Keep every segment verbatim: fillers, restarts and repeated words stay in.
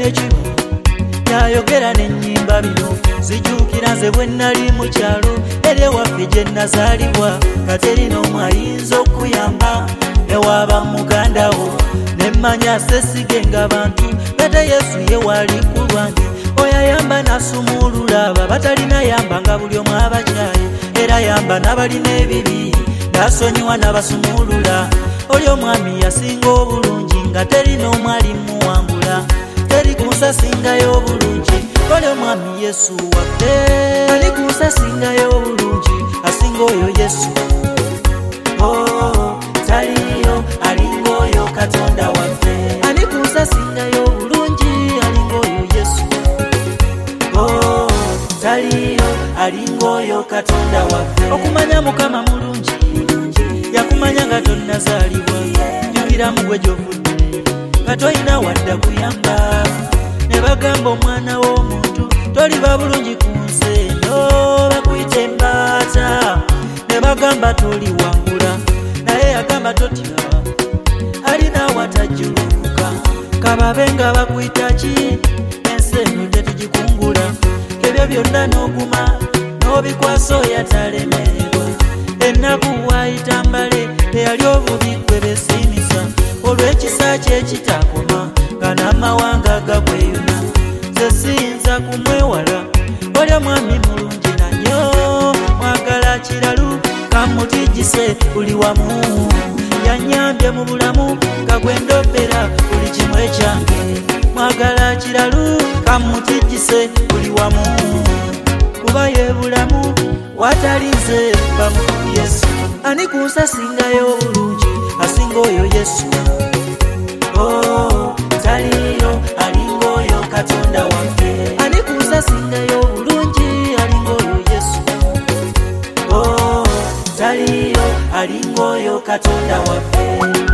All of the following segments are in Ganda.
nekibo yayogera n'ennyimba bino zijukira nze bwe nnali mu kyalo eri ewaffe gye nazaalibwa kateri n'omu ayinza okuyamba newaba mugandawo nemmanya sesigenga bantu kate Yesu ye wali ku lwange oyo ayamba n'asumulula abo batalina yamba nga buli omu abakyaye era yamba n'abalina ebibi n'asonyiwa n'abasumulula oli omwami yasinga obulungi nga teri n'omu alimuwangula teri kunsasingayo obulungi oli omwami Yesu waffe ali kunsasingayo obulungi asinga oyo Yesu oh, taliyo alinga oyo Katonda waffe ali kunsasingayo obulungi alinga oyo Yesu oh, taliyo alinga oyo Katonda waffe okumanya Mukama mulungi yakumanya nga tonnazaalibwa jjukira mugwe gy'ovudde nga toyina wadda kuyamba ne bagamba omwana w'omuntu toliba bulungi ku nsi eno bakuyita embaata ne bagamba toliwangula naye yagamba totya alina watajjulukuka kababe nga bakuyita ki ensi eno tetugikungula ebyo byonna n'oguma n'obikwasa oyatalemererwa ennaku waayita mbale eyali obubi kwe besimisa olw'ekisa kye kitakoma nga n'amawanga gakweyuna nze siyinza kumwewala oli omwami mulungi nanyo mwagala kiralu kamutijjise buli wamu yannyambye mu bulamu nga gwe ndobbera buli kimu ekyange mwagala kiralu kamutijjise buli wamu kuba ye bulamu watali nze bamu Yesu ani kunsasingayo obulungi asinga oyo Yesu oh, taliyo alinga oyo Katonda waffe ani kunsasingayo obulungi alinga oyo Yesu oh, taliyo alinga oyo Katonda waffe.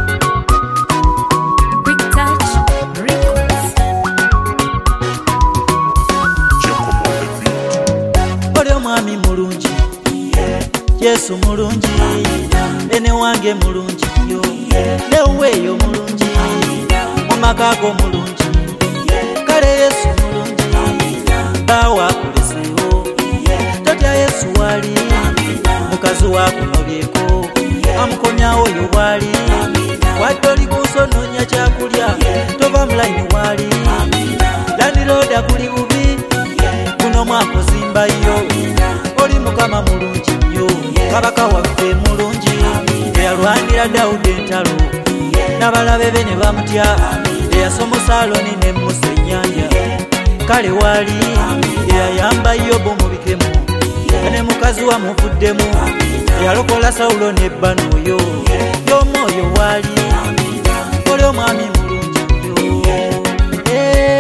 Mwami mulungi Yesu mulungi ene wange mulungi yo neweyo mulungi mumakago mulungi kale Yesu mulungi bawa kulesewo totya Yesu wali mukazi wakunobyeko amukomyawo oyo wali wadde oli kunsononya kyakulya tova mulaini wali landiroda kuli bubi kuno mwakuzimbayo oli Mukama mulungi nnyo kabaka waffe mulungi eyalwanira Dawudi entalo n'abalabe be ne bamutya eyasomosa Aloni ne Musa ennyanja kale wali eyayamba Yobu mu bikemu ne mukazi wamuvuddemu eyalokola Sawulo n'ebbano oyo y'omwoyo wali oli omwami mulungi nnyo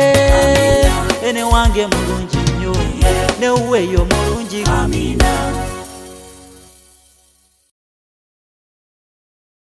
ene wange mulungi nnyo neuweyo mulungi. Amina.